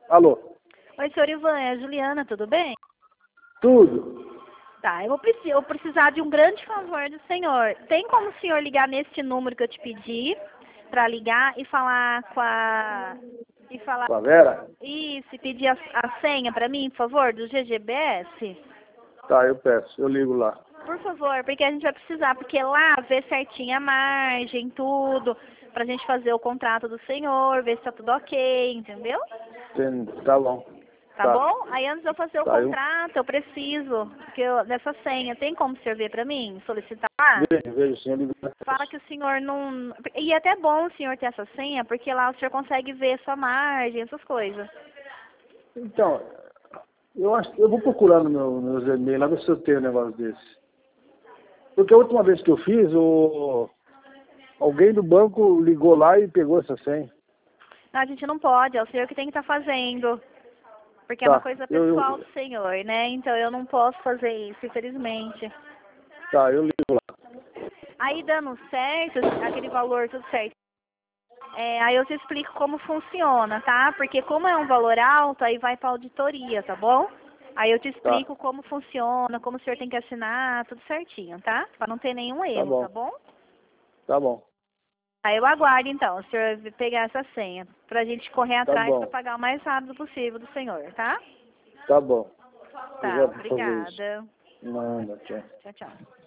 Alô? Oi, senhor Ivan, é a Juliana, tudo bem? Tudo. Tá, eu vou precisar de um grande favor do senhor. Tem como o senhor ligar nesse número que eu te pedi para ligar e falar com a... Com a Vera? Isso, e pedir a senha para mim, por favor, do GGBS? Tá, eu peço. Eu ligo lá. Por favor, porque a gente vai precisar, porque lá vê certinho a margem, tudo, pra gente fazer o contrato do senhor, ver se tá tudo ok, entendeu? Tá bom. Tá bom? Aí antes de eu fazer o Tá, contrato, eu preciso dessa senha. Tem como o senhor ver pra mim? Solicitar lá? Vejo sim, eu ligo lá. Fala que o senhor não... E é até bom o senhor ter essa senha, porque lá o senhor consegue ver sua margem, essas coisas. Então, eu acho que eu vou procurar no meus e-mails lá, ver se eu tenho um negócio desse. Porque a última vez que eu fiz, alguém do banco ligou lá e pegou essa senha. Não, a gente não pode, é o senhor que tem que estar fazendo. Porque é Tá, uma coisa pessoal do senhor, né? Então eu não posso fazer isso, infelizmente. Tá, eu ligo lá. Aí dando certo, aquele valor tudo certo. Aí eu te explico como funciona, tá? Porque como é um valor alto, aí vai pra auditoria, tá bom? Aí eu te explico como funciona, como o senhor tem que assinar, tudo certinho, tá? Pra não ter nenhum erro, tá bom? Tá bom. Aí eu aguardo então, o senhor pegar essa senha, pra gente correr atrás pra pagar o mais rápido possível do senhor, tá? Tá bom. Tá, obrigada. Nada, tchau. Tchau, tchau.